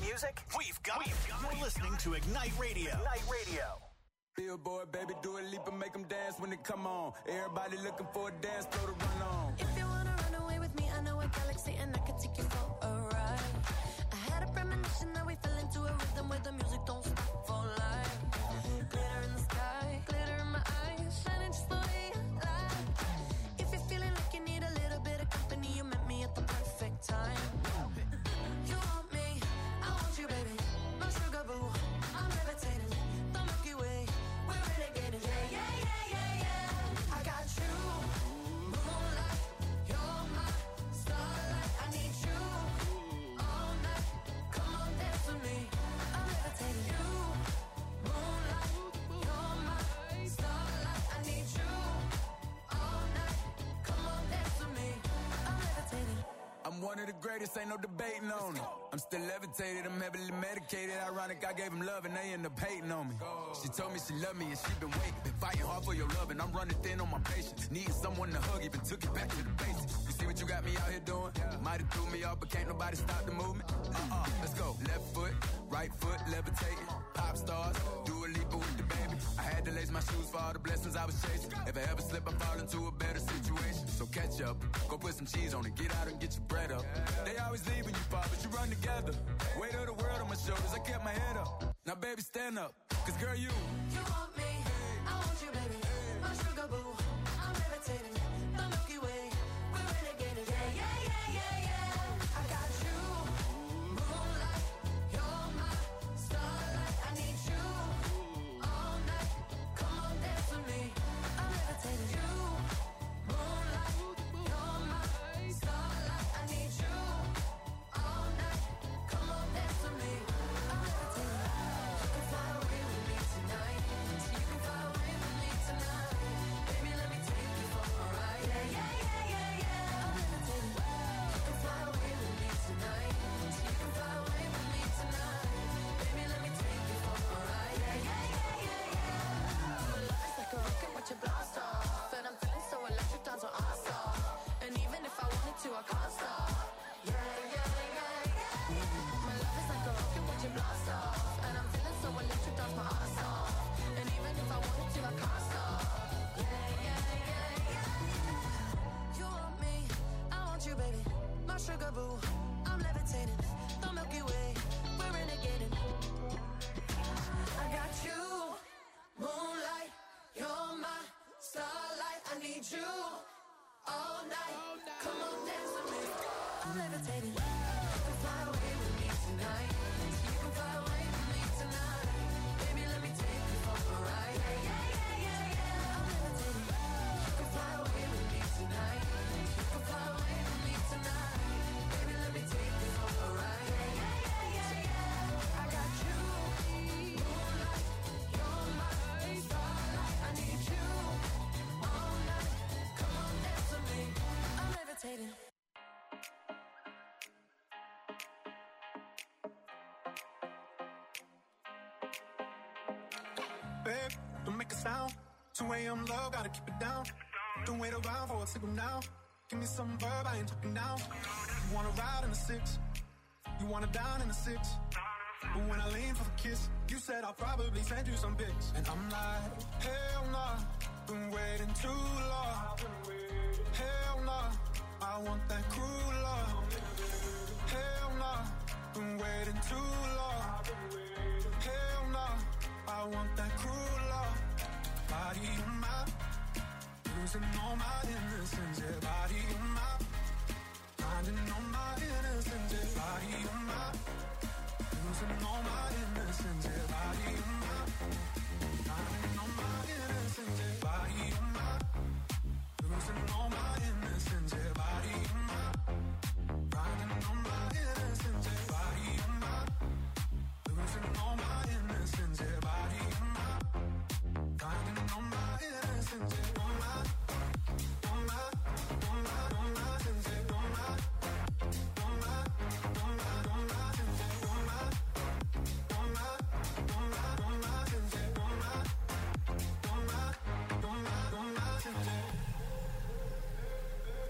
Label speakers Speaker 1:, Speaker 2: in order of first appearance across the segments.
Speaker 1: music? We've got You're listening to Ignite Radio. Ignite Radio.
Speaker 2: Billboard, baby, do a leap and make them dance when they come on. Everybody looking for a dance floor to run on.
Speaker 3: If you wanna run away with me, I know a galaxy and I can take you for a ride. I had a premonition that we fell into a rhythm where the music don't stop for life. Glitter in the sky, glitter in my eyes, shining just the way I like. If you're feeling like you need a little bit of company, you met me at the perfect time. You want me, I want you, baby. My sugar boo, I'm levitating. The Milky Way, we're renegading. Yeah, yeah, yeah, yeah, yeah. I got you, moonlight. You're my starlight. I need you all night. Come on, dance with me. I'm levitating. You, moonlight. You're my starlight. I need you all night. Come on, dance with me. I'm levitating.
Speaker 2: I'm one of the greatest, ain't no debating on it. I'm still levitated, I'm heavily medicated. Ironic, I gave him love and they end up hating on me. She told me she loved me and she been waiting. Been fighting hard for your love and I'm running thin on my patience. Needing someone to hug, even took it back to the basics. You see what you got me out here doing? Might have threw me off, but can't nobody stop the movement. Let's go. Left foot, right foot, levitating. Pop stars, do a leap with the baby. I had to lace my shoes for all the blessings I was chasing. If I ever slip, I fall into a better situation. So catch up, go put some cheese on it, get out and get your bread up. They always leaving you far, but you run together. Weight of the world on my shoulders, I kept my head up. Now baby, stand up, cause girl, you
Speaker 3: want me, I want you, baby. My sugar boo, I'm levitating. The Milky Way, we're renegading. Yeah, yeah, yeah, yeah, yeah. I got you, moonlight. You're my starlight. I need you all night. Come on, dance with me. I'm levitating. You, moonlight. You're my starlight. I need you all night. Come on, dance with me. I'm levitating. You can fly away with me tonight. You can fly away with me tonight. Baby, let me take you for a ride. Yeah, yeah, yeah, yeah, yeah. I'm levitating. You can fly away with me tonight. You can fly away with me tonight. Baby, let me take you for a ride. Yeah, yeah, yeah, yeah, yeah. My love is like a rocket, watch it blast off. And I'm feeling so electric, dance on our stop. And even if I wanted to, I can't stop. Yeah, yeah, yeah, yeah. My love is like a rocket, watch it blast off. And I'm feeling so electric, dance my ass off. And even if I wanted to, I can't stop. Yeah, yeah, yeah, yeah. You want me, I want you, baby. My sugar boo, I'm levitating. The Milky Way, we're renegading. I got you, moonlight. You're my starlight. I need you all night. Come on, dance with me. I'm levitating. You can fly away with me tonight. You can fly away with me tonight. Baby, let me take you for a ride. Yeah, yeah, yeah, yeah, yeah. I'm levitating. You can fly away with me tonight. You can fly away with me tonight. Baby, let me take you for a ride. Yeah, yeah, yeah, yeah, yeah. I got you, moonlight. You're my starlight. I need you all night. Come on, dance with me. I'm levitating.
Speaker 4: Babe, don't make a sound. 2 a.m. love, gotta keep it down. Don't wait around for a signal now. Give me some verb, I ain't talking now. You wanna ride in the 6, you wanna dine in the 6. But when I lean for the kiss, you said I'll probably send you some pics. And I'm like, hell nah, been waiting too long. Hell nah, I want that cruel love. Hell nah, been waiting too long. Hell nah, I want that cruel love. Body on my, losing all my innocence. Yeah, body on my, finding all my innocence. Yeah, body on my, losing all my innocence. Yeah, body on my, finding all my innocence. Yeah, body on my, losing all my innocence. Yeah, body on my, finding all my innocence. Yeah, body on my, losing all my innocence. Yeah, body on my, finding all my innocence. Yeah, on my, on my, on my, on my innocence. Yeah, on my, on my, on my, on my innocence. Yeah, on my, on my, on my, on my innocence. Yeah, on my, on my, on my, on my innocence.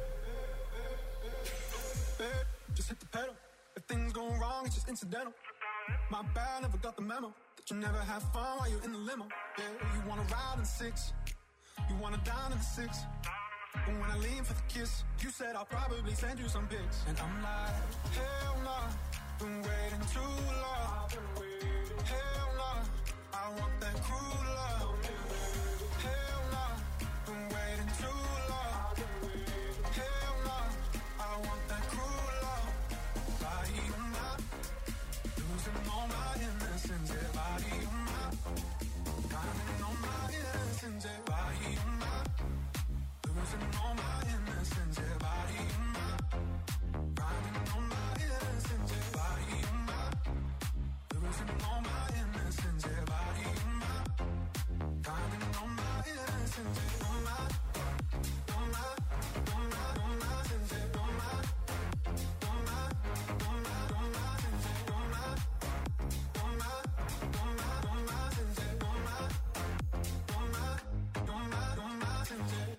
Speaker 4: Babe, just hit the pedal. If things go wrong, it's just incidental. My bad, never got the memo. That you never have fun while you're in the limo. Yeah, you wanna ride in the six. You wanna dine in the six. But when I lean for the kiss, you said I'll probably send you some pics. And I'm like, hell nah, been waiting too long. Hell nah, I want that cruel love. Hell nah, been waiting too long. Hell nah, I want that cruel love. Body on my, losing all my innocence. Yeah, body on my, drowning all my innocence. Yeah, body on my, losing all my innocence. Yeah, body on my, drowning all my innocence. Yeah, body on my, losing all my innocence. Yeah, body on my, drowning all my innocence. Yeah, on my, on my, on my, on my innocence. Yeah, on my, on my, on my, on my innocence. Yeah, on my, on my, on my, on my innocence. Yeah, on my, on my, on my, on my innocence. Yeah.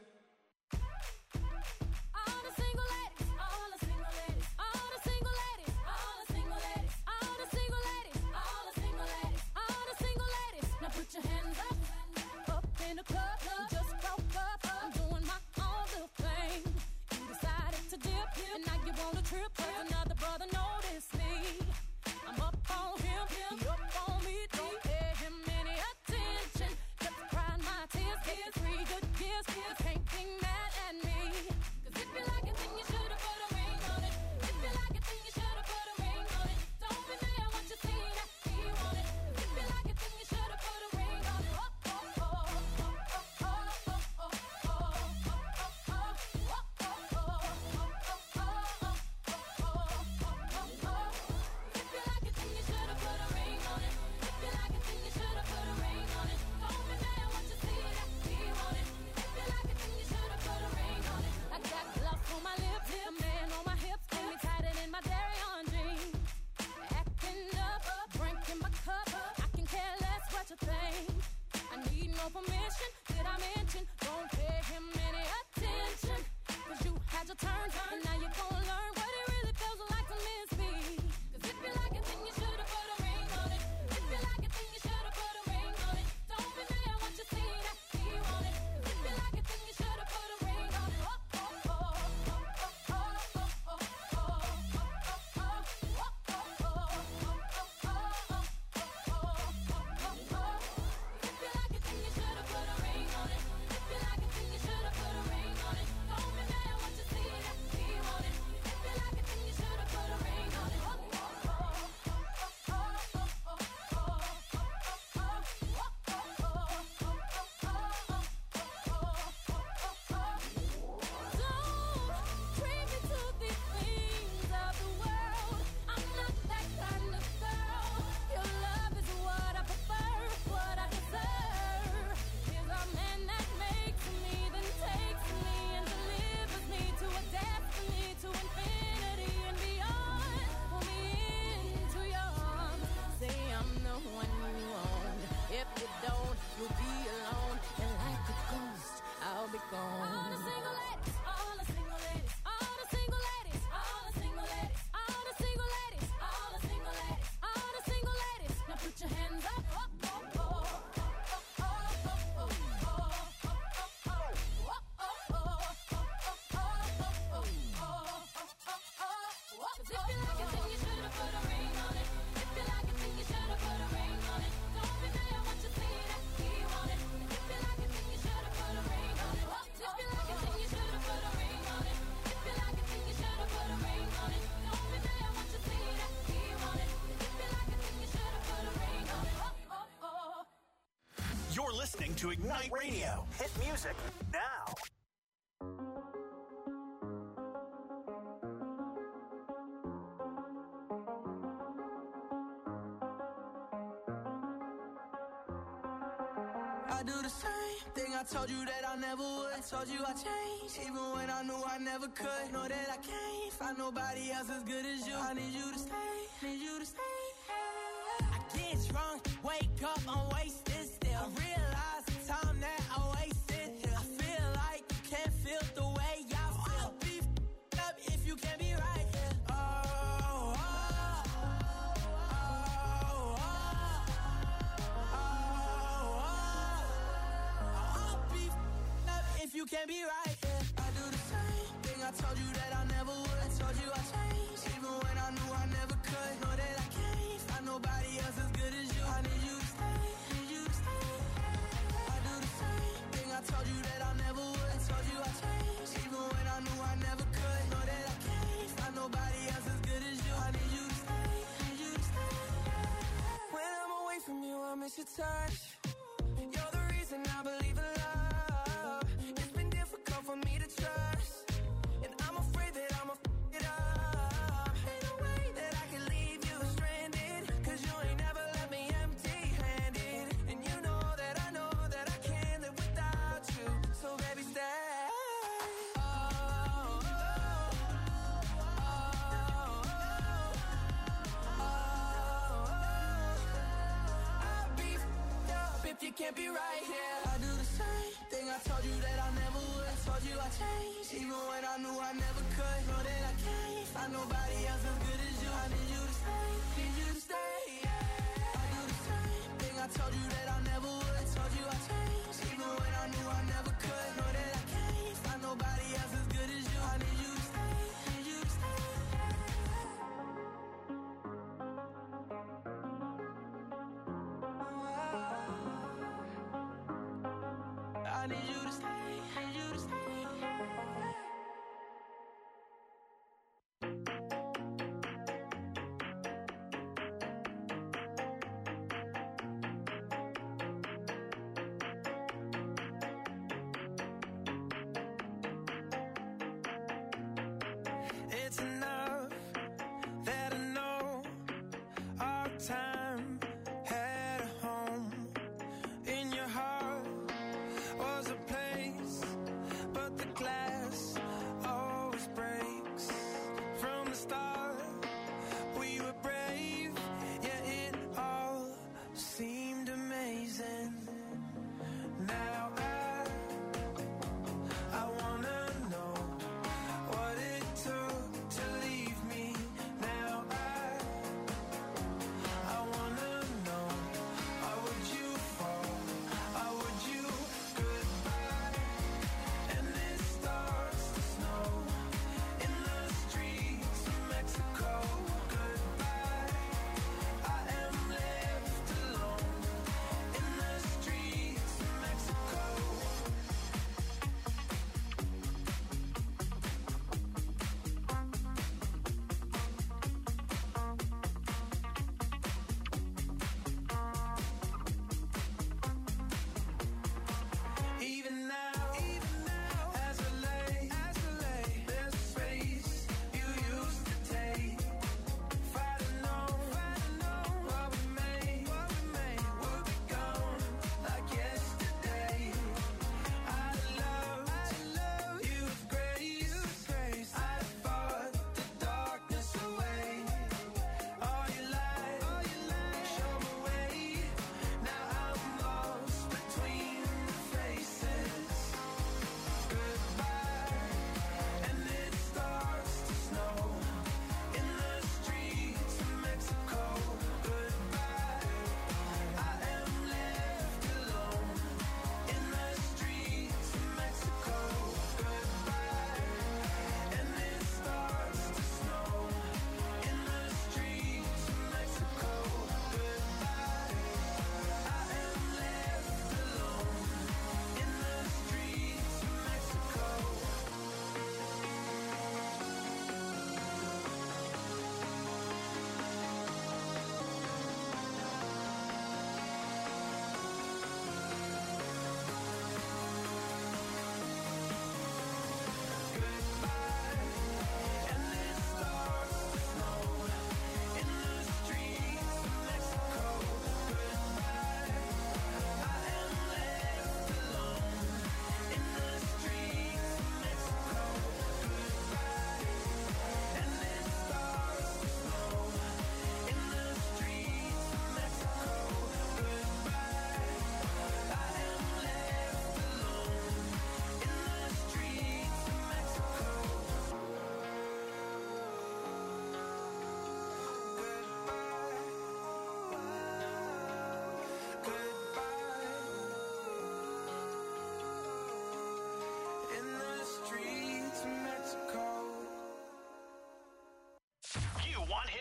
Speaker 3: All the single ladies, all the single ladies, all the single ladies, all the single ladies, all the single ladies, all the single ladies, all the single ladies. Now put your hands up in the club. You just broke up. I'm doing my own little thing. You decided to dip, and now you want a trip. 'Cause another brother noticed me. I'm up on him, he up on me. Don't pay him any attention. Just crying my tears, getting 3 good years. You can't be mad at me. 'Cause if you like it, then you should've put a ring on it. If you like it, then you should've put a ring on it. Don't be mad once you see that he want it. If you like it, then you should've put a ring on it. Oh, oh, oh, oh, oh, oh, oh, oh, oh, oh, If you like it, then you should've put a ring on it. If you like it, then you should've put a ring on it. Don't be mad once you see that he want it. If you like it, then you should've put a ring on it. I got gloves on my lips, a man on my hips, got me tighter than my dairy on jeans. Acting up, drinking my cup. I can care less what you think. I need no permission. Did I mention? Don't pay him any attention. 'Cause you had your turn, and now you're gonna learn what it really feels like to miss me. 'Cause if you like it, then you should've put a ring on it. If you like it, then you should've put a ring on it. Don't be mad once you see that he want it. 'Cause if you like it, then you should've put a ring on it. Oh, oh, oh, oh, oh, oh, oh, oh, oh, If you like it, then you should've put a ring on it. If you like it, then you should've put a ring on it. Don't be mad once you see that he want it. If you like it, then you should've put a ring on it. Don't bring me to these things of the world. I'm not that kind of girl. Your love is what I prefer, what I deserve. Here's a man that makes me, then takes me and delivers me to a destiny, to infinity and beyond. Pull me into your arms, say I'm the one you want. If you don't, you'll be alone, and like a ghost, I'll be gone. All the single ladies, all the single ladies, all the single ladies, all the single ladies, all the single ladies, all the single ladies, all the single ladies. Now put your hands up. If you like it, then you should've put a ring on it. If you like it, then you should've put a ring on it. Don't be mad once you see that he want it. If you like it, then you should've put a ring on it. If you like it, then you should've put a ring on it. If you like it, then you should've put a ring on it. Don't be mad once you see that he want it. If you like it, then you should've put a ring on it.
Speaker 1: You're listening to Ignite Radio. Hit music now.
Speaker 2: I do the same thing I told you that I never would. I told you I changed, even when I knew I never could. Know that I can't find nobody else as good as you. I need you to stay, need you to stay. I get drunk, wake up, I'm wasted still. I realize the time that I wasted here. I feel like you can't feel the way I feel. I'll be f***ed up if you can't be right here. Oh, oh, oh, oh,
Speaker 3: can't be right, yeah. I do the same thing, I told you that I never would. I told you I changed, even when I knew I never could. Know that I can't find nobody else as good as you. I need you to stay, need you to stay. I do the same thing, I told you that I never would. I told you I changed, even when I knew I never could. Know that I can't find nobody else as good as you. I need you to stay, need you to stay. When I'm away from you, I miss your touch. You're the reason I believe in love. It's been difficult for me to trust, and I'm afraid that I'ma f*** it up. Ain't no way that I can leave you stranded, 'cause you ain't never left me empty-handed. And you know that I can't live without you. So baby, stay. If you can't be right here, I do the same thing, I told you that I never would. I told you I changed, even when I knew I never could. Know that I can't find nobody else as good as you. I need you to stay, need you to stay, yeah. I do the same thing, I told you that I never would. I told you I changed, even when I knew I never could. Know that I can't find nobody else as good as you. I need you to stay, need you to stay. I need you to stay, need you to stay.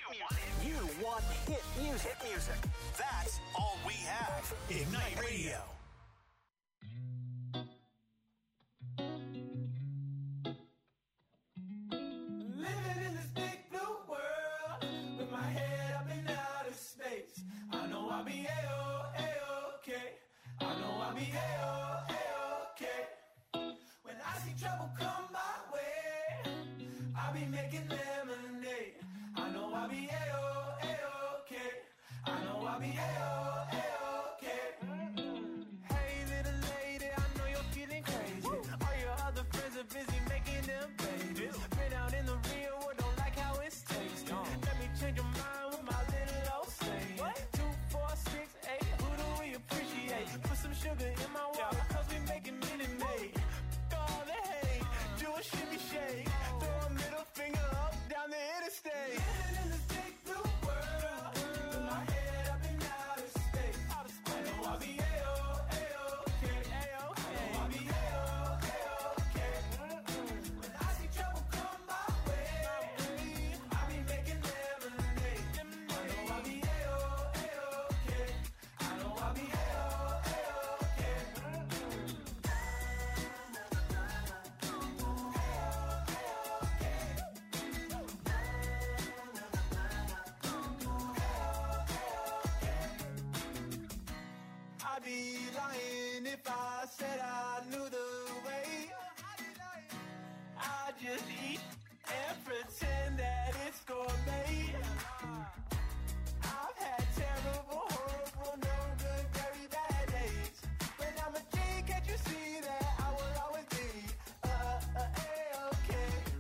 Speaker 1: You want hit music. That's all we have. Ignite Radio.
Speaker 5: Living in this big blue world with my head up in outer space. I know I'll be A-OK. I know I'll be A-OK. When I see trouble come my way, I'll be making lemonade. I know I'll be A-OK. I know I'll be A-OK. Hey little lady, I know you're feeling crazy. All your other friends are busy making them babies. Been out in the real world, don't like how it tastes. Let me change your mind with my little old saying. 2, 4, 6, 8, who do we appreciate? Put some sugar in my water, cause we making Minute Maid. All the hate, do a shimmy shake. Throw a middle finger up down the interstate. Living in this big blue world with my head up in outer space. I know I'll be A-OK. I know I'll be A-OK. When I see trouble come my way, I'll be making lemonade. I know I'll be A-OK. I know I'll be A-OK. I'd be lying if I said I knew the way. I just eat and pretend that it's gourmet. I've had terrible, horrible, no good, very bad days. But I'm a G, can't you see that I will always be A-OK.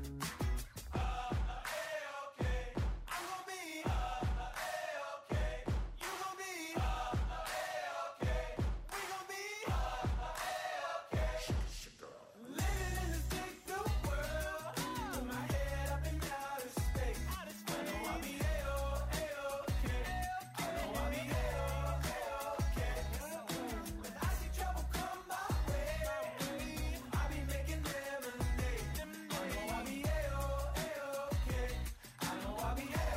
Speaker 5: A-OK. I'm gonna be A-OK. You gonna be A-OK. We gonna be A-OK. Living in this big blue world with my head up in outer space. I know I'll be A-OK. I know I'll be A-OK. When I see trouble come my way, I'll be making lemonade. I know I'll be A-OK. I know I'll be A-OK.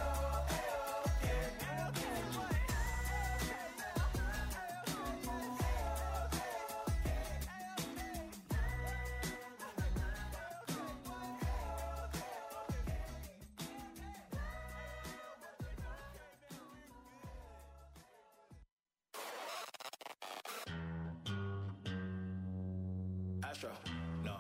Speaker 2: Astro, no.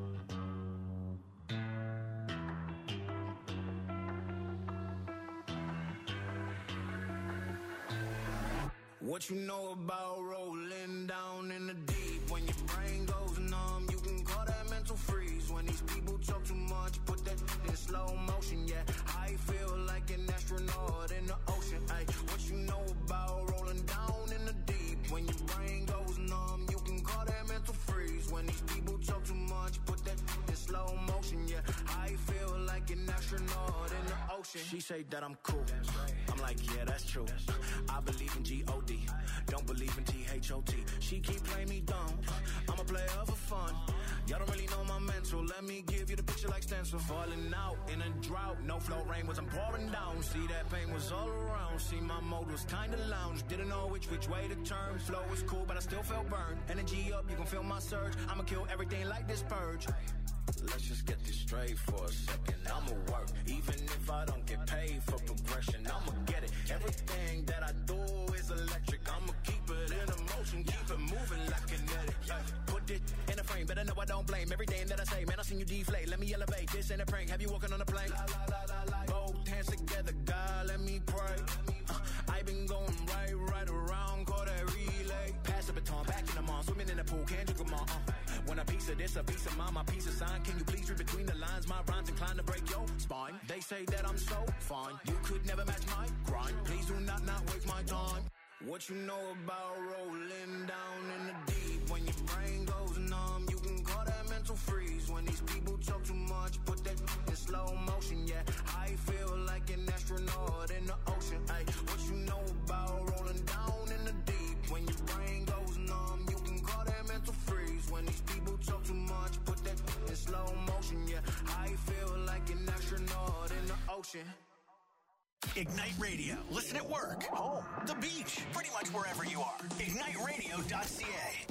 Speaker 2: What you know about rolling down in the deep? When your brain goes numb, you can call that mental freeze. When these people talk too much, put that in slow motion, yeah. I feel like an astronaut in the ocean, ay. What you know about rolling down in the deep? When your brain goes numb, you can call that mental freeze. When these people talk too much, put that in slow motion, yeah. I feel like an astronaut in the ocean. She say that I'm cool. I'm like, yeah, that's true. I believe in G-O-D, don't believe in T-H-O-T. She keep playing me dumb, I'm a player for fun. Y'all don't really know my mental, let me give you the picture like stencil. Falling out in a drought, no flow rain was I'm pouring down. See that pain was all around, see my mode was kinda lounge. Didn't know which way to turn, flow was cool but I still felt burned. Energy up, you can feel my surge, I'ma kill everything like this purge. Let's just get this straight for a second. I'ma work, even if I don't get paid for progression. I'ma get it. Everything that I do is electric. I'ma keep it in motion, keep it moving like kinetic. Put it in a frame, better know I don't blame everything that I say. Man, I seen you deflate. Let me elevate. This ain't a prank. Have you walking on a plane? Both hands together, God, let me pray. I been going right around, call that relay. Pass the baton, back in the mall, swimming in the pool, can't drink them all. When a piece of this, a piece of mine, my piece of sign. Can you please read between the lines? My rhymes inclined to break your spine. They say that I'm so fine, you could never match my grind. Please do not waste my time. What you know about rolling down in the deep? When your brain goes numb, you can call that mental freeze. When these people talk too much, put that in slow motion, yeah. I feel like an astronaut in the ocean, ay. What you know about rolling down in the deep? When your brain goes numb, you can call that mental freeze. When these people talk too much, put that in slow motion, yeah. I feel like an astronaut in the ocean.
Speaker 1: Ignite Radio. Listen at work, home, the beach, pretty much wherever you are. IgniteRadio.ca.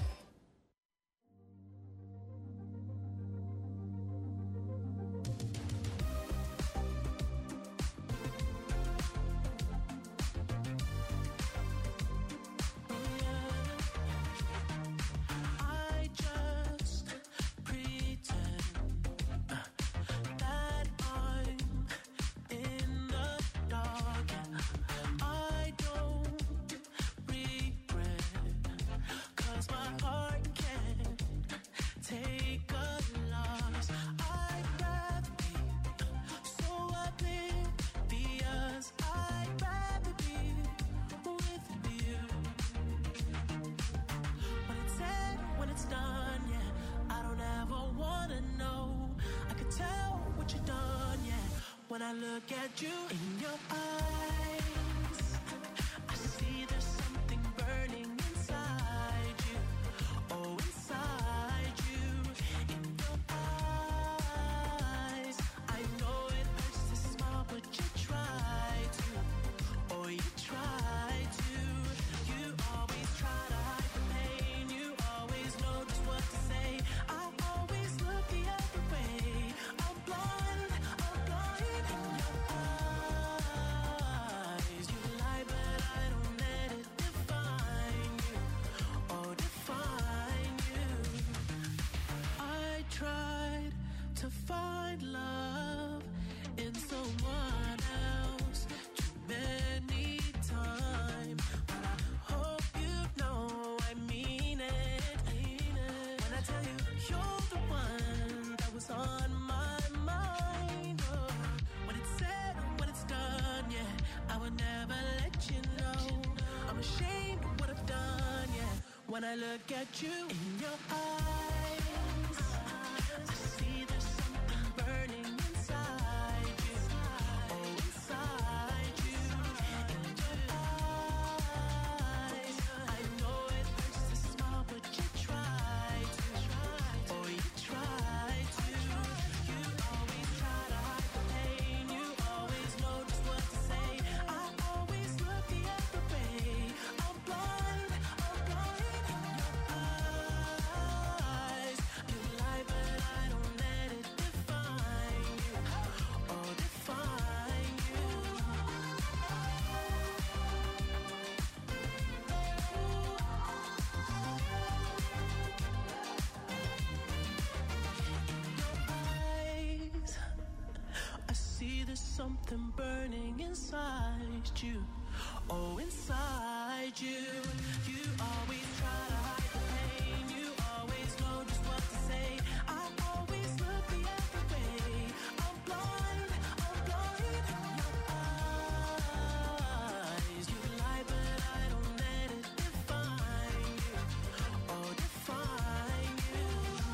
Speaker 6: When I look at you in your eyes, I see there's something burning inside you. Oh, inside you, in your eyes. I know it hurts to smile, but you try to. Oh, you try to. You always try to hide the pain. You always know just what to say. I always look the other way. I'm blind. To find love in someone else too many times, but I hope you know I mean it. When I tell you you're the one that was on my mind. Oh, when it's said and when it's done, yeah, I would never let you know. I'm ashamed of what I've done, yeah. When I look at you in your eyes, something burning inside you. Oh, inside you. You always try to hide the pain. You always know just what to say. I always look the other way. I'm blind in your eyes. You lie, but I don't let it define you. Oh, define you.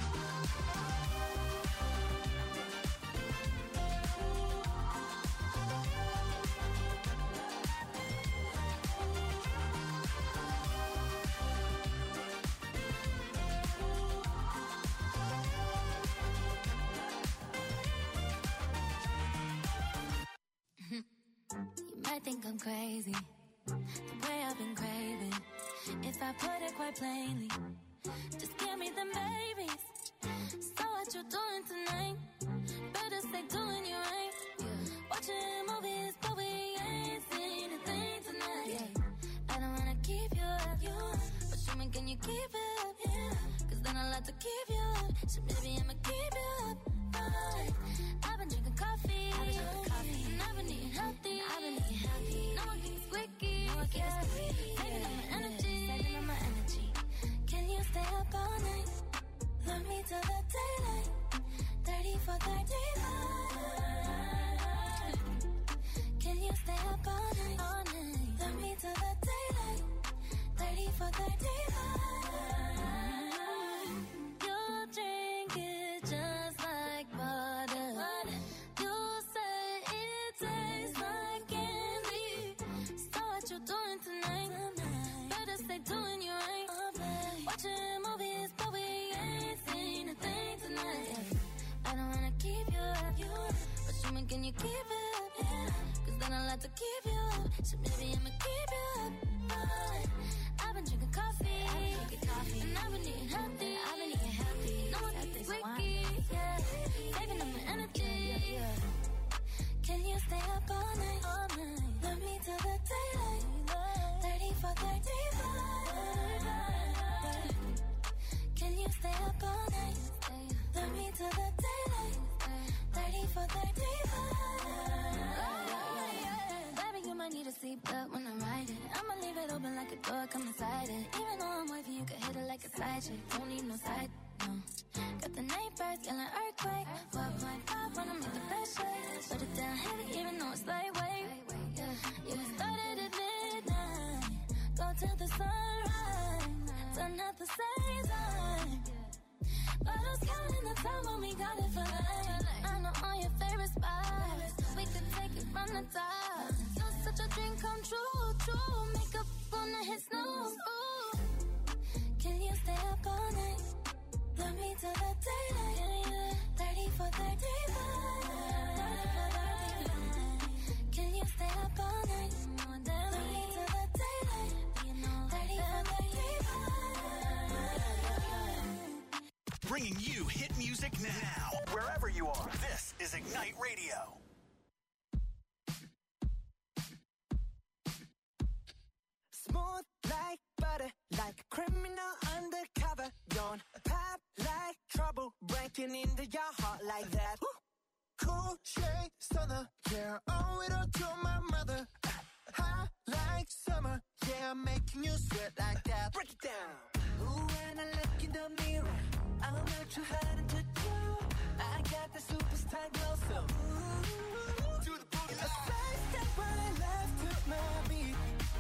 Speaker 7: I think I'm crazy, the way I've been craving. If I put it quite plainly, just give me them babies. So what you doing tonight? Better stay doing you right. Watching movies, but we ain't seen a thing tonight. I don't wanna keep you up, but show me can you keep it up? Cause then I'll have to keep you up. So maybe I'ma keep you up. I've been drinking coffee, and I've been eating healthy. No one keeps squeaky, saving up my energy. Can you stay up all night? Love me till the daylight. 30 for 39. Can you stay up all night? Love me till the daylight. 30 for 39. Your drink is just like butter. You say it tastes like candy. So what you doing tonight? Better stay doing you right. Watching movies, but we ain't seen a thing tonight. I don't wanna keep you up, but show me can you keep it up? Cause then I like to keep you up. So maybe I'ma keep you up. I've been drinking coffee. And I've been eating healthy. No one thinks wicked, yeah. Saving up my energy. Can you stay up all night? Love me till the daylight. 30 for 35. Can you stay up all night? Love me till the daylight. 30 for 35. Baby, you might need a seatbelt when I'm riding. I'ma leave it open like a door, come inside it. Even though I'm wifey, you can hit it like a side chick. Don't need no side, no. Got the neighbors yelling earthquake. 4.5 when I make the best shake. Put it down heavy, even though it's lightweight. You started at midnight. Go till the sunrise. Done at the same time. But I was counting the time when we got it for life. I know all your favorite spots. We could take it from the top. You're such a dream come true, true. Makeup on the hit snooze. Ooh. Can you stay up all night? Love me till the daylight. 30 for 35. Can you stay up all night? Love me till the daylight. 30 for 35.
Speaker 1: Bringing you hit music now. Wherever you are, this is Ignite Radio.
Speaker 8: Smooth like butter, like a criminal undercover. Don't pop like trouble, breaking into your heart like that.
Speaker 9: Cool shade stunner, yeah, owe it all to my mother. Hot like summer, yeah, I'm making you sweat like that.
Speaker 8: Break it down. Ooh, when I look in the mirror, I'm not too hard to do. I got the superstar glow, so ooh,
Speaker 9: Do the boogie
Speaker 8: a
Speaker 9: line.
Speaker 8: side step right left to my beat.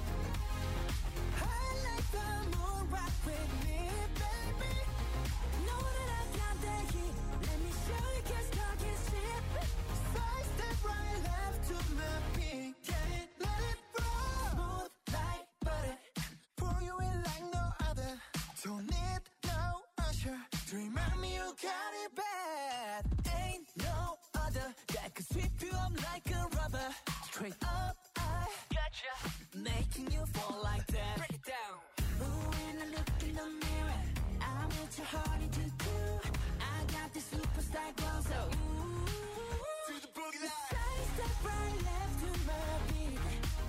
Speaker 8: I like the moon rock with me, baby. Know that I got that heat. Let me show you, 'cause talk is cheap.
Speaker 9: Side step right left to my beat. Get it, let it roll.
Speaker 8: Smooth like butter.
Speaker 9: Pour you in like no other. Don't need no usher to remind me you got it bad.
Speaker 8: Ain't no other that could sweep you up like a rubber. Straight up, I gotcha. Making you fall like that. Break it down. Ooh, when I look in the mirror, I'm what your heart to do. I got the superstar glow, so ooh.
Speaker 9: Do the boogie line.
Speaker 8: Side step right left to my beat.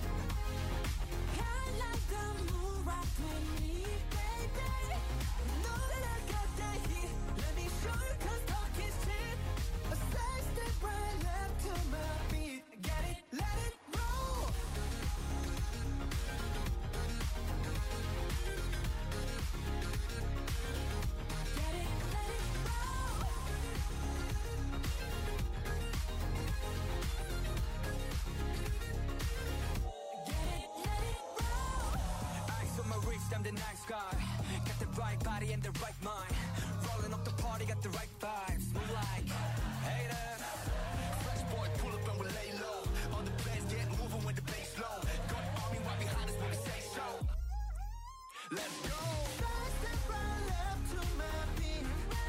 Speaker 8: I like the moon rock with me, baby. Know that I got that heat. Let me show you, 'cause talk is cheap.
Speaker 9: A side step right left to my beat. Get it, let it roll.
Speaker 8: Get it, let it roll. Get it, let it roll.
Speaker 10: Eyes on my wrist, I'm the nice guy. Got the right body and the right mind. Rolling up the party, got the right vibes. Move like haters.
Speaker 9: Fresh boy, pull up and we lay low. All the players get moving with the bass low. Got the army right behind us when we say so. Let's go. Side step right left to my beat.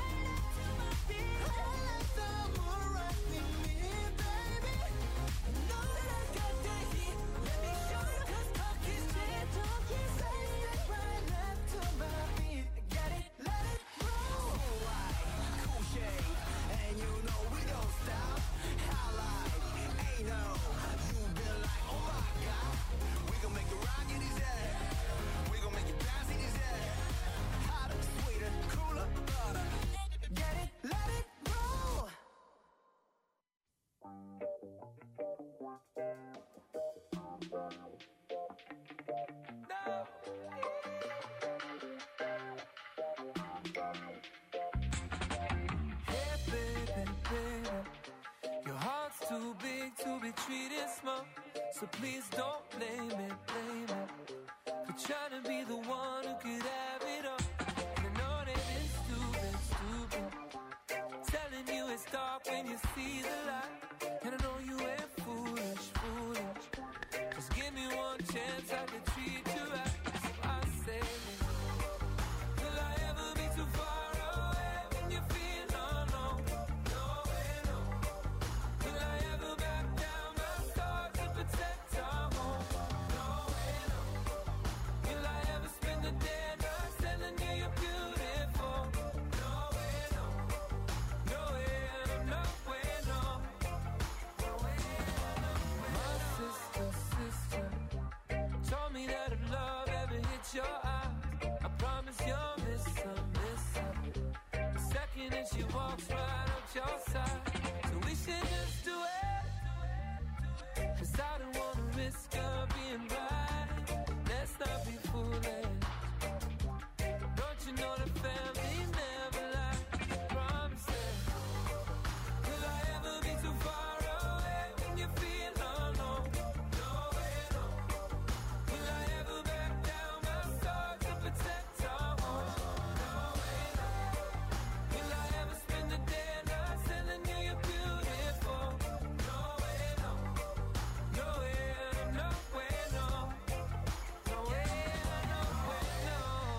Speaker 9: I like the moon rock with me, baby.
Speaker 8: Know that I got that heat. Let me show you, 'cause talk is cheap.
Speaker 9: Side step right left to my beat. Get it, let it roll.
Speaker 10: Cool shade, and you know we don't stop. Highlight, ain't no. You been like, oh my god. We gon' make it rock in his head. We gon' make it bounce in his head. Hotter, sweeter, cooler, butter.
Speaker 9: Get it, let it roll.
Speaker 6: Hey, baby, baby. Your heart's too big to be treated small. So please don't blame it for trying to be the one who could have it all. And I know that it's stupid. Telling you it's dark when you see the light. And I know you ain't foolish. Just give me one chance, I can treat you right. So I say, will I ever be too far away when you feel alone? No way, no. Will I ever back down my your eyes. I promise you'll miss her. The second that she walks right up your side. So we should just do it. 'Cause I don't wanna risk her being right. Let's not be foolish. Don't you know the family never lies? Promise it. Will I ever be too far away when you feel alone? No way, no. Will I ever back down my sword to protect our home? No way, no. Will I ever spend the day night telling you you're beautiful? No way, no. No way, no way, no. No way, no way, no.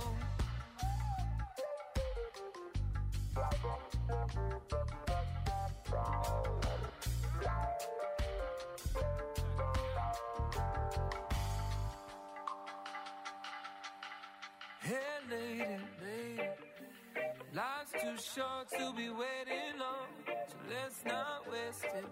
Speaker 6: Hey, lady, life's too short to be waiting on, so let's not waste it.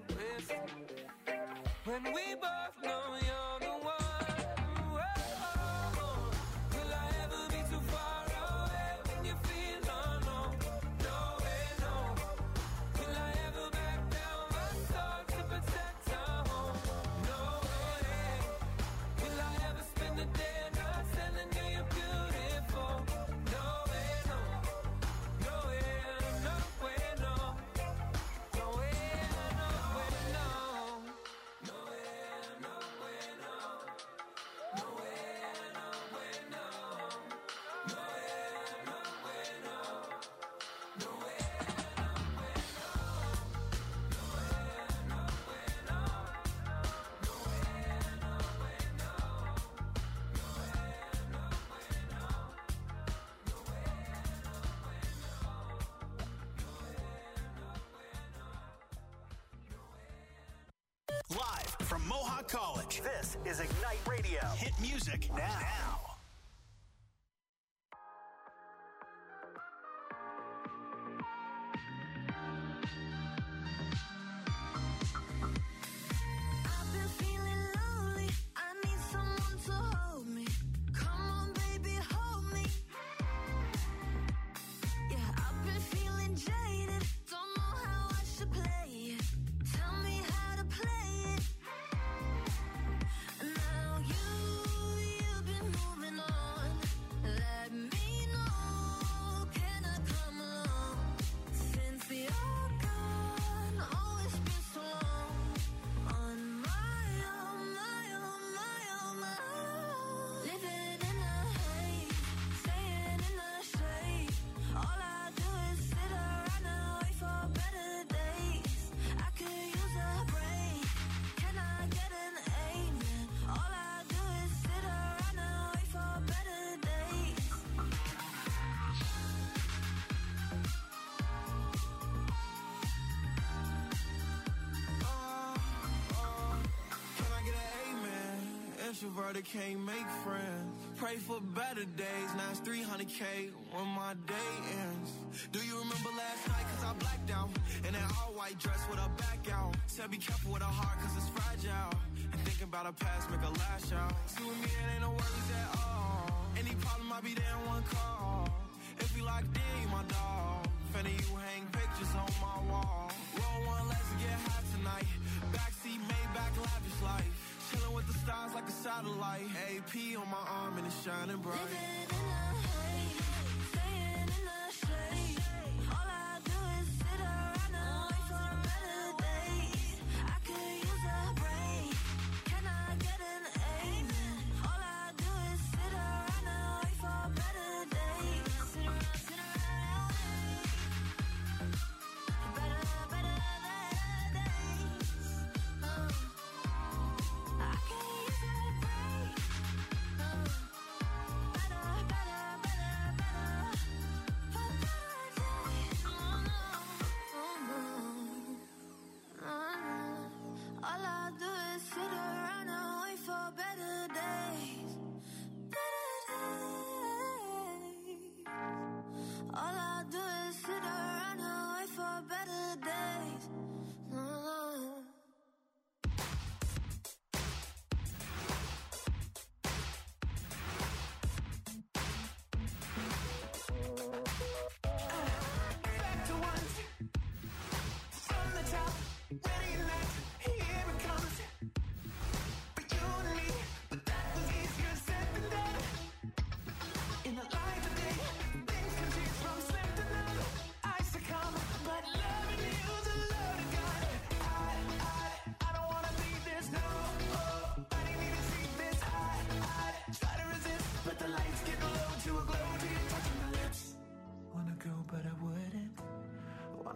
Speaker 6: When we both know you're the one. Whoa. Will I ever be too far away when you feel alone? No way, no. Will I ever back down my sword to protect our home? No way. Will I ever spend the day night telling you you're beautiful? No way, no. No way, no way, no. No way, no way, no. No way, no way, no. No way, no way, no. No way, no way, no. No way, no way, no. No way, no way, no. No way, no way, no. No way, no way, no. No way,
Speaker 1: Live from Mohawk College, this is Ignite Radio. Hit music now.
Speaker 3: I've been feeling lonely. I need someone to hold me. Come on, baby, hold me. Yeah, I've been feeling jaded. Don't know how I should play it. Tell me how to play it. Now you've been moving on. Let me know. Can I come along? Since you're gone, oh, it's been so long. On my own, my own, my own, my own. Living in the haze, staying in the shade. All I do is sit around and wait for better days. I could use a break. Can I get an amen? All I do is sit around and wait for better days.
Speaker 5: Can I get an amen? Introverted can't make friends. Pray for better days. Now it's 300K when my day ends. Do you remember last night? Cause I blacked out. In an all white dress with a back out. Said be careful with a heart cause it's fragile. And thinking about a past make a lash out. See with me it ain't no worries at all. Any problem I'll be there in one call. If you locked in, you my dog. Finna you hang pictures on my wall. Roll one, let's get high tonight. Backseat, Maybach, lavish life. Chilling with the stars like a satellite. AP on my arm and it's shining bright.
Speaker 3: Living in the haze, staying in the shade. All I do is sit around and wait for better days. I could use a break. Can I get an amen? All I do is sit around and wait for better days. Sit around, better days. I could use a break. Better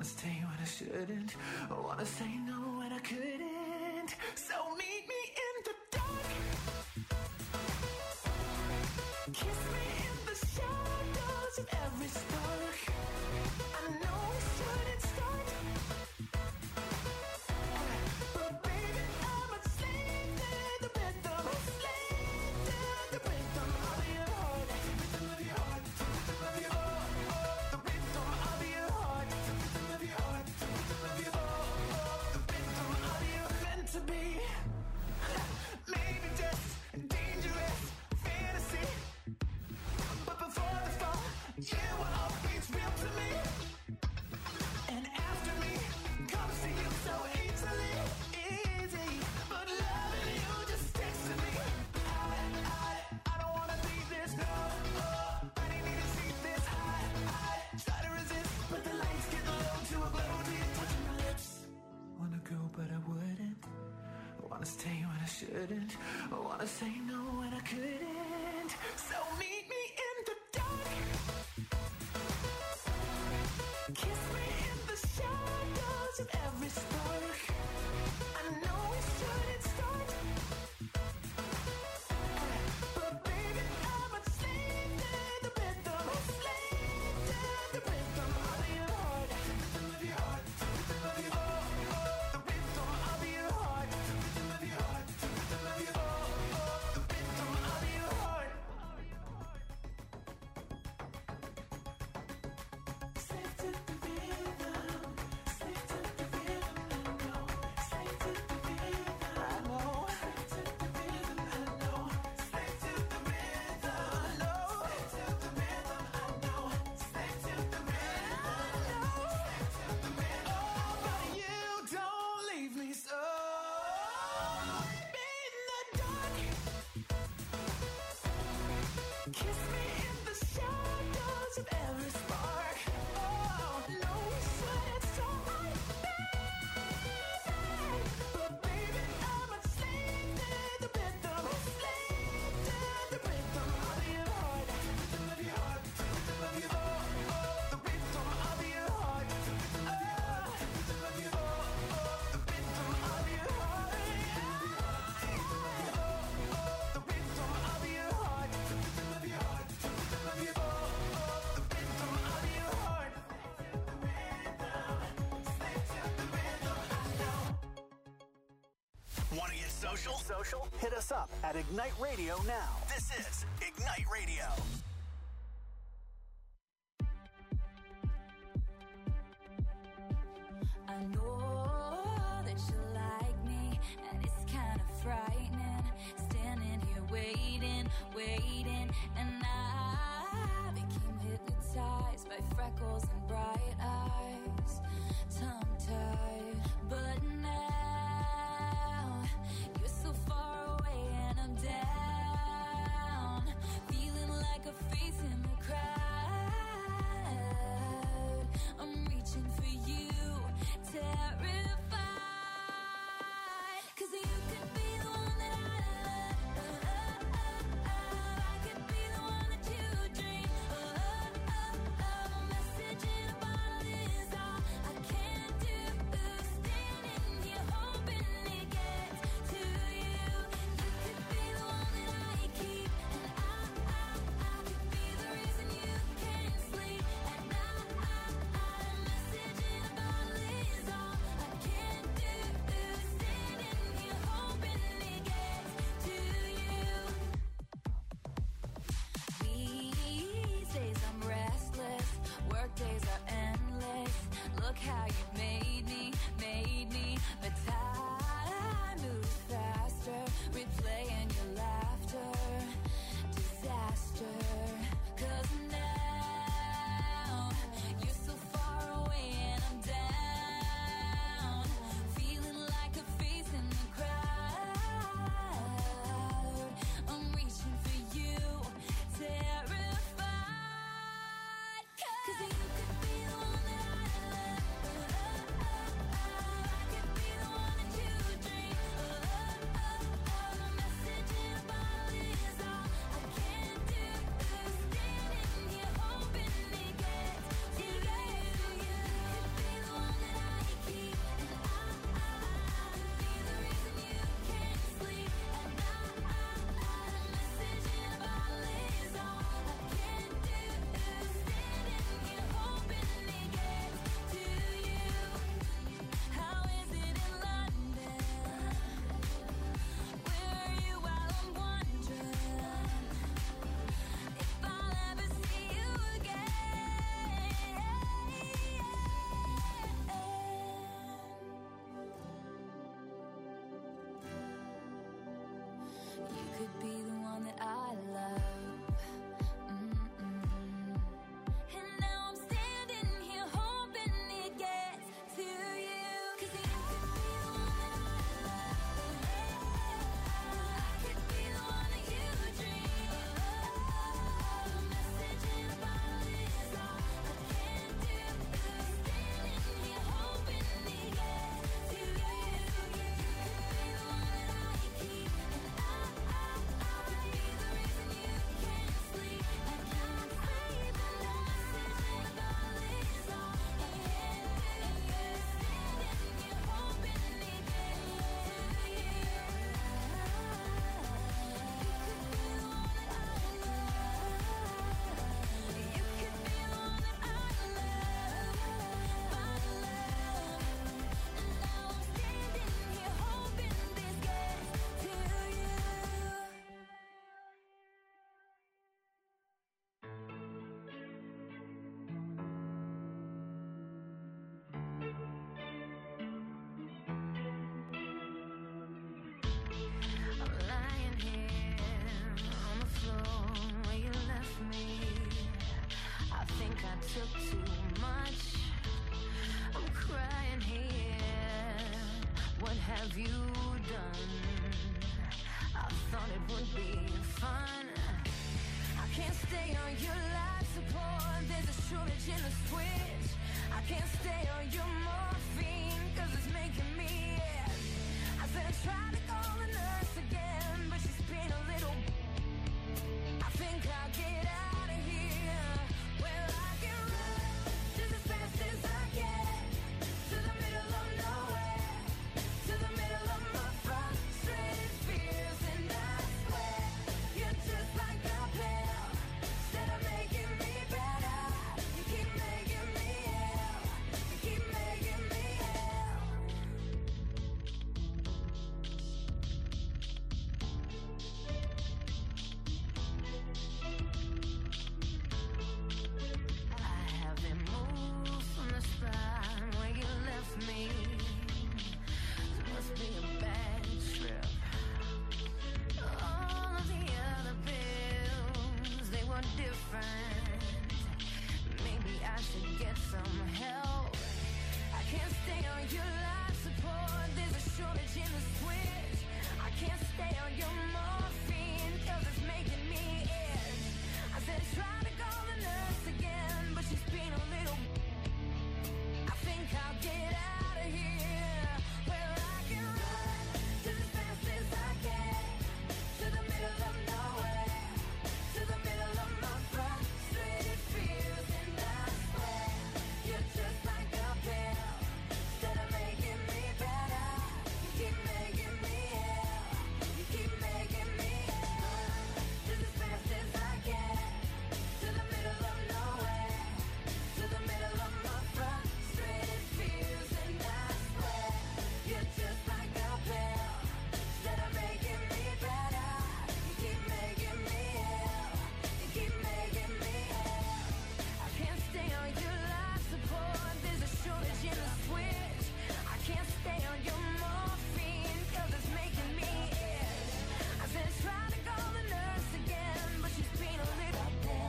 Speaker 5: stay when I shouldn't. I wanna say no when I couldn't. So meet me in the dark. Kiss me in the shadows of every spark. I know we shouldn't start, but baby, I'm a slave to the rhythm. A slave to the rhythm of your heart. The rhythm of your heart. The rhythm of your heart. The rhythm of your heart. The rhythm of your heart. The rhythm of your heart. The rhythm of your meant to be. Maybe just dangerous fantasy, but before the fall, you were always real to me. And after me comes to you so easily, easy. But loving you just sticks to me. I don't wanna leave this, no. I didn't need to see this. I try to resist, but the lights get low to a glow. Do you touch my lips? Wanna go, but I wouldn't. I wanna stay when I shouldn't. I wanna say no when I couldn't. So meet me in the dark. Kiss me in the shadows of every spark. I know we shouldn't start, but baby, I'm a slave to the rhythm. A slave to the rhythm of your heart. The rhythm of your heart. The rhythm of your heart. The rhythm of your heart. The rhythm of your heart. The rhythm of your heart. The rhythm of your heart. Slave to the rhythm. Slave to the rhythm. I know. Slave to the rhythm. I know. Slave to the rhythm. I know. Slave to the rhythm. I know. Slave to the rhythm. I know. Slave to the rhythm. I know. Slave to the rhythm. Oh, but you don't leave me so. In the dark. Kiss me in the shadows of every spark. Oh, no, we shouldn't start, but baby, I'm a slave to the rhythm. A slave to the rhythm of your heart. The rhythm of your heart. The rhythm of your heart. The rhythm of your heart. The rhythm of your heart. The rhythm of your heart. The rhythm of your heart. The rhythm of your heart. The rhythm of your heart. The rhythm of your heart. The rhythm of your heart. Slave to the rhythm. I know.
Speaker 1: Want to get social? Hit us up at Ignite Radio now. This is Ignite Radio.
Speaker 7: I know that you like me, and it's kind of frightening. Standing here waiting, and I became hypnotized by freckles and bright eyes, tongue-tied. But now you're so far away, and I'm down, feeling like a face in the crowd. I'm reaching for you, terrified, 'cause you could be the one that I love. I could be the one that you dream. Message in a bottle is all I can do. Standing here took too much. I'm crying here. What have you done? I thought it would be fun. I can't stay on your life support. There's a shortage in the switch. I can't stay on your morphine, cause it's making me ill. I said I tried to call the nurse again, but she's been a little. I think I'll get out of here. Well, I can run just as fast as I can to the middle of nowhere, to the middle of my frustrated fears, and I swear you're just like a pill. Instead of making me better, you keep making me ill. You keep making me ill. I haven't moved from the spot where you left me. It must be a bad trip. All of the other pills, they were different. Maybe I should get some help. I can't stay on your life support. There's a shortage in the switch. I can't stay on your morphine, cause it's making me itch. I said try to call the nurse again, but she's been a little. I think I'll get out of here. Well, I can run just as fast as I can to the middle of nowhere, to the middle of my frustrated fears, and I swear you're just like a pill. Instead of making me better, you keep making me ill. You keep making me ill. Just as fast as I can to the middle of nowhere, to the middle of my frustrated fears, and I swear you're just like a pill. Instead of making me better, you keep making me ill. You keep making me ill. I can't stay on your life support. There's a shortage in the switch. I can't stay on your morphine, cause it's making me itch. I said try to call the nurse again, but she's been a little bit.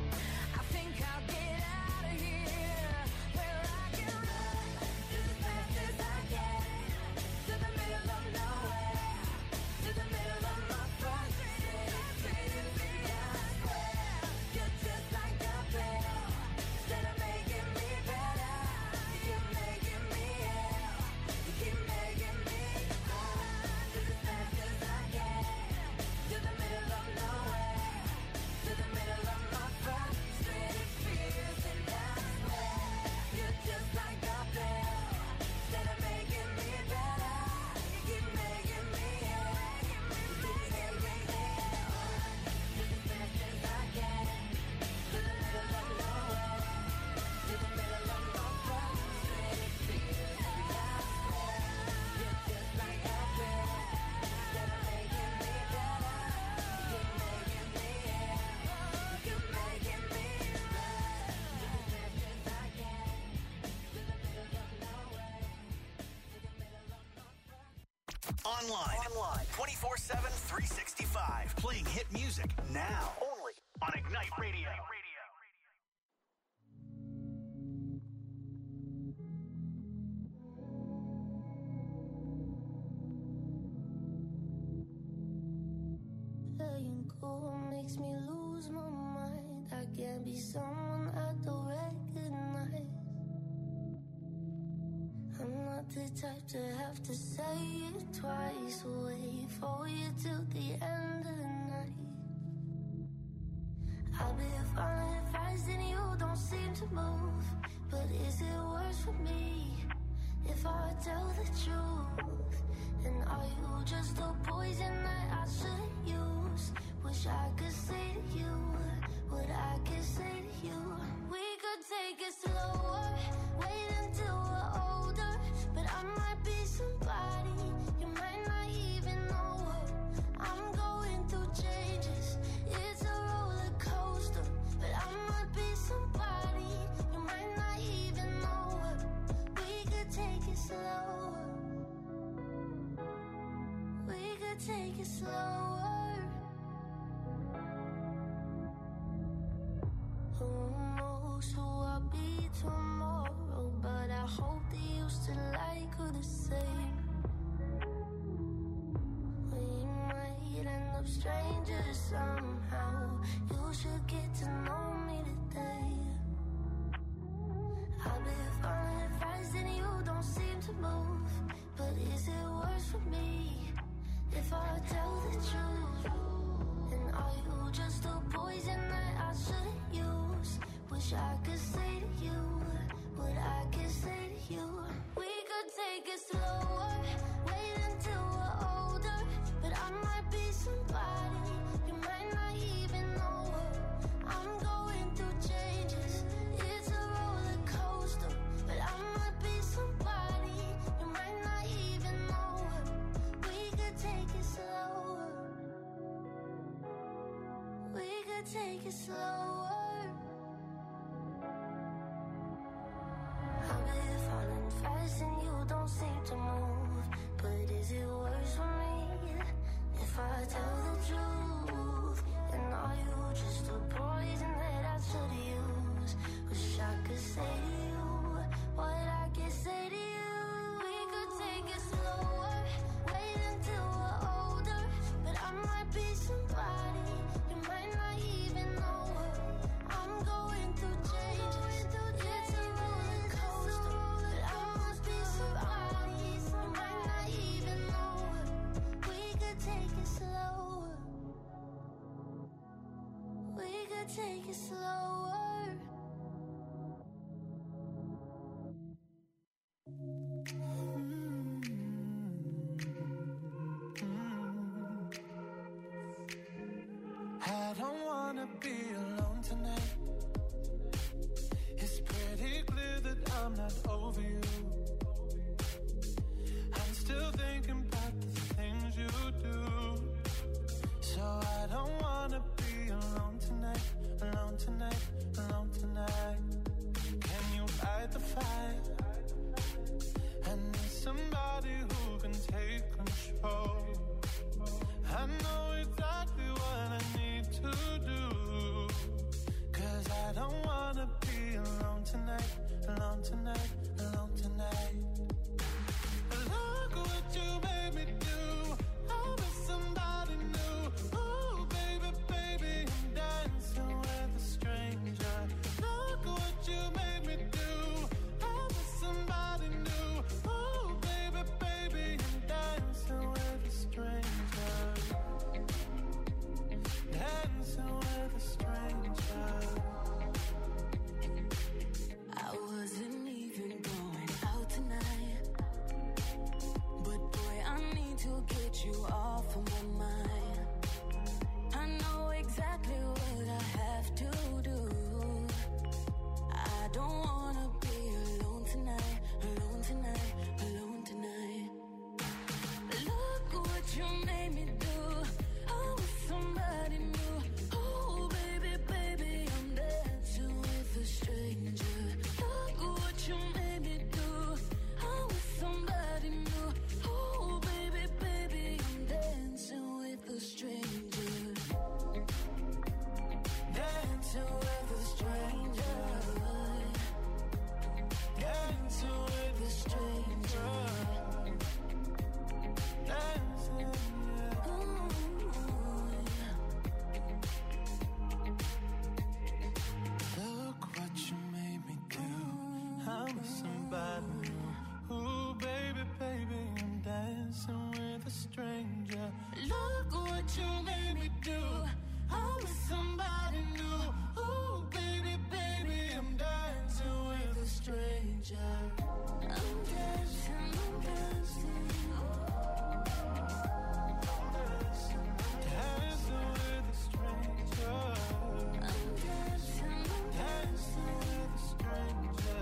Speaker 7: I think I'll get out of here. Well, I can run just as fast as I can to the middle of nowhere, to the middle of my frustrated fears, and I swear you're just like a pill. Instead of making me better, you keep making me ill. You keep making me run just as fast as I can to the middle of nowhere, to the middle of my frustrated fears, and I swear you're just like a pill. Instead of making me better, you keep making me ill. You keep making me ill. Just as fast as I can to the middle of nowhere, to the middle of my frustrated fears, and I swear you're just like a pill. Instead of making me better, you keep making me ill. You keep making me run just as fast as I can to the middle of nowhere, to the middle of my
Speaker 1: Online. 24/7, 365. Playing hit music now. Only on Ignite Radio.
Speaker 3: Letting go makes me lose my mind. I can't be someone I don't recognize. I'm not the type to have to say it twice. Wait for you till the end of the night. I'll be fine if I and you don't seem to move. But is it worse for me if I tell the truth? And are you just a poison that I shouldn't use? Wish I could say to you what I could say to you. We could take it slower, wait until we're older. But I might be somebody you might not even know. I'm going through changes, it's a roller coaster. But I might be somebody you might not even know. We could take it slower. We could take it slower. Who knows who I
Speaker 7: tomorrow, but I hope that you still like her the same. We might end up strangers somehow. You should get to know me today. I've been falling fast and you don't seem to move. But is it worse for me if I tell the truth? And are you just a poison that I shouldn't use? Wish I could say to you what I can say to you. We could take it slower, wait until we're older. But I might be somebody you might not even know her. I'm going through changes, it's a roller coaster. But I might be somebody you might not even know her. We could take it slower, we could take it slower. I've been falling fast and you don't seem to move. But is it worse for me if I tell the truth? And are you just a poison that I should use? Wish I could say to you what I can say to you. We could take it slower, wait until we're older. But I might be somebody you might not even know her. I'm going through changes, it's a roller coaster. But I must be somebody you might not even know her. We could take it slower, we could take it slower.
Speaker 6: I don't wanna be alone tonight. It's pretty clear that I'm not over you. I'm still thinking about the things you do. So I don't wanna be alone tonight, alone tonight, alone tonight. Can you fight the fight? I need somebody who can take control. I know exactly what I need to do. 'Cause I don't wanna be alone tonight, alone tonight, alone tonight. Look what you made me do. I'm with somebody new. Ooh, baby, baby, I'm dancing with a stranger. Look what you made me do. I'm with somebody new. Ooh, baby, baby, I'm dancing with a stranger. Dancing with a stranger.
Speaker 8: I wasn't even going out tonight, but boy, I need to get you off of my mind. I know exactly what I have to do. I don't wanna be alone tonight, alone tonight, alone tonight. Look what you made me do. I'm with somebody new. Oh, baby, baby, I'm dancing with a stranger. Look what you made me do. I'm with somebody new. Oh, baby, baby, I'm dancing with a stranger. Dancing with a stranger. Dancing with a stranger. Dancing, yeah.
Speaker 6: Look what you made me do. I'm with somebody new. Ooh, baby, baby, I'm dancing with a stranger. Look what you made me do. I'm with somebody new. Ooh, baby, baby, I'm dancing with a stranger.
Speaker 8: I'm dancing, I'm dancing.
Speaker 6: Dancing with a stranger.
Speaker 8: I'm dancing, I'm
Speaker 6: Dancing with a stranger.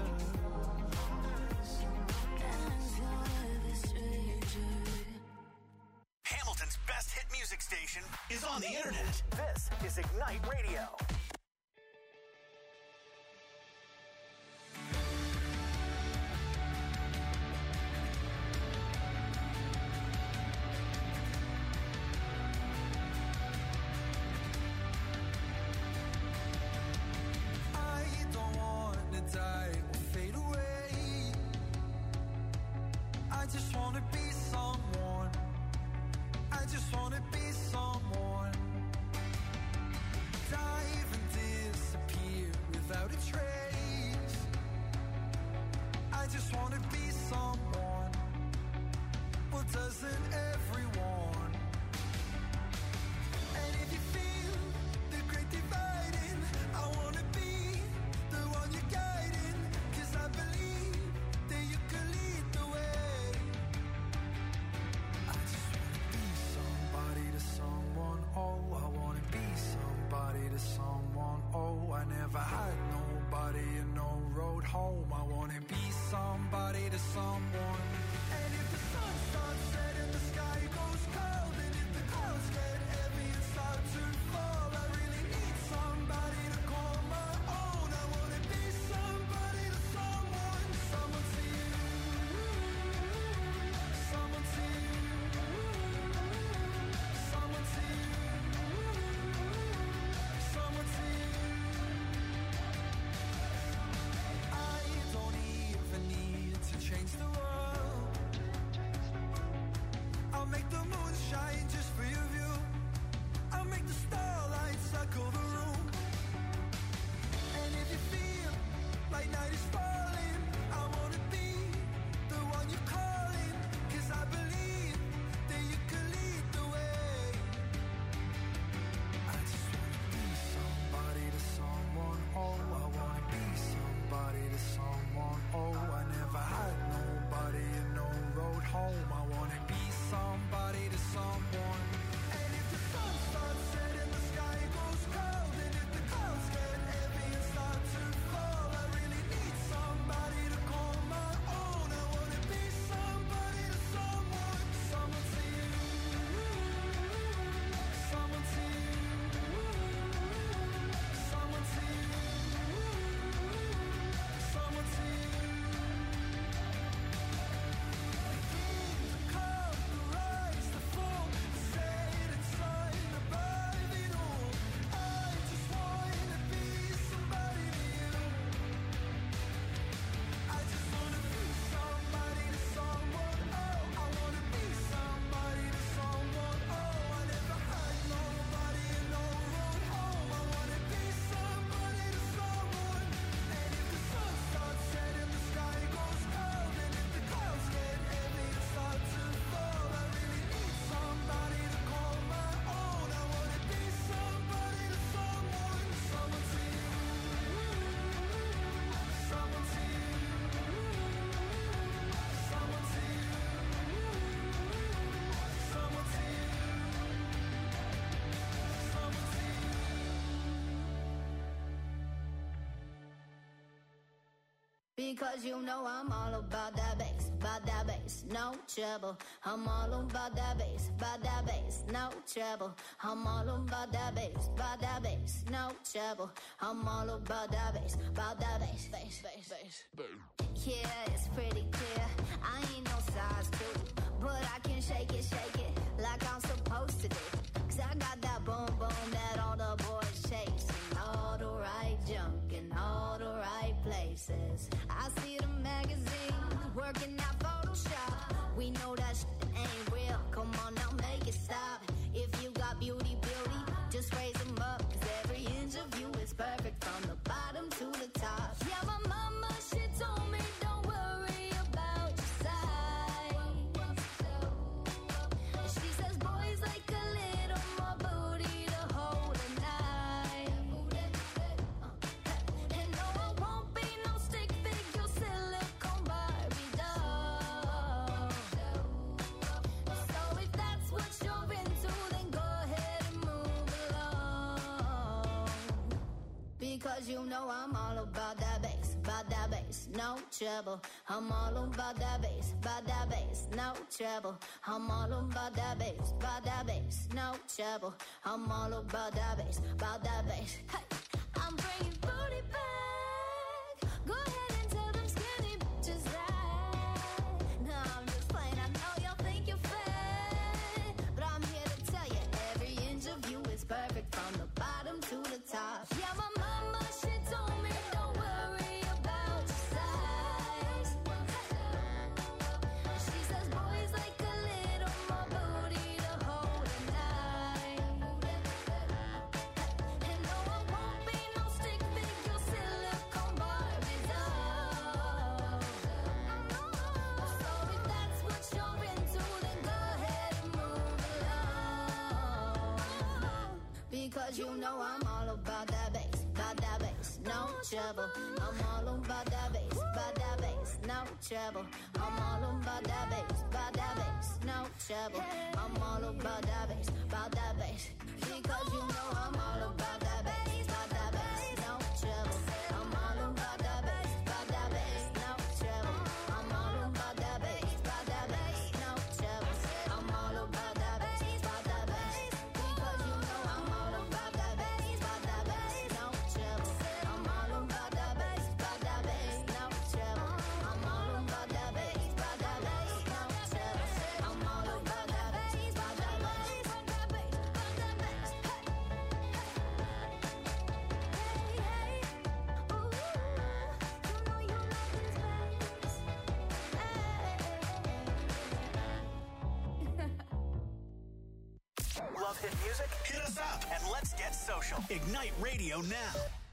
Speaker 8: dancing with a stranger.
Speaker 1: Hamilton's best hit music station is on the internet. This is Ignite Radio.
Speaker 2: I don't want to die
Speaker 11: I just wanna be someone. Well, doesn't everyone? And if you feel the great dividing, I wanna be the one you're guiding. 'Cause I believe that you can lead the way. I just wanna be somebody to someone. Oh, I wanna be somebody to someone. Oh, I never had nobody and no road home. I wanna be somebody to someone. And if the sun starts setting, the sky goes cold, and if the clouds get heavy and start to fall, I really need somebody to call my own. I wanna be somebody to someone. Someone to you, someone to you, someone to you, someone to you. I don't even need to change the world. I'll make the moon shine just for your view. I'll make the starlight circle the room. And if you feel like night is falling, I wanna be the one you're calling. 'Cause I believe that you can lead the way. I just wanna be somebody to someone. Oh, I wanna be somebody to someone. Oh, I never had nobody and no road home. I wanna be somebody to someone. And if the sun starts setting, the sky goes cold, and if the clouds get heavy and start to fall, I really need somebody to call my own. I wanna be somebody to someone. Someone to you, someone to you, someone to you, someone to you. The come, the rise, the fall, the set and sun above it all. I just wanna be somebody to you. I just wanna be somebody to someone. Oh, I wanna be somebody to someone. Oh, I never had nobody and no road home. I wanna be somebody to someone. And if the sun starts setting, the sky goes cold, and if the clouds get heavy and start to fall, I really need somebody to call my own. I wanna be somebody to someone. Someone to you, someone to you, someone to you, someone to you, someone to you.
Speaker 12: Because you know I'm all about that bass, no trouble. I'm all about that bass, no trouble. I'm all about that bass, no trouble. I'm all about that bass, bass. Yeah, it's pretty clear. I ain't no size 2, but I can shake it like I'm supposed to do. 'Cause I got that boom boom that all the boys chase, and all the right junk in all the right places. I see the magazines working out Photoshop. We know that shit ain't real. Come on now, make it stop. If you got beauty, just raise them up. 'Cause every inch of you is perfect from the bottom to the top. Yeah, my mama, she told me don't worry about your size. And she says boys like a little more booty to hold at night. And no, I won't be no stick figure silicone Barbie doll. So if that's what you're into, then go ahead and move along. Because you know I'm all about that bass, no trouble. I'm all about that bass, no trouble. I'm all about that bass, no trouble. I'm all about that bass, Hey, I'm bringing booty back. Go ahead and tell them skinny bitches that. No, I'm just playing. I know y'all think you're fat, but I'm here to tell you every inch of you is perfect from the bottom to the top. Yeah, my mama, she told me don't worry about your size. She says boys like a little more booty to hold at night. And no, I won't be no stick figure silly Because you know I'm all about that bass, no trouble. I'm all about that bass, no trouble. I'm all about that bass, no trouble. I'm all about that bass, because you know I'm all about that bass, no trouble. I'm all about that bass, no trouble. I'm all about that bass, no trouble. I'm all about that bass, because you know I'm all about that bass, no trouble. I'm all about that bass, no trouble. I'm all about that bass, no trouble. I'm all about that bass,
Speaker 1: Love hit music? Hit us up and let's get social. Ignite Radio now.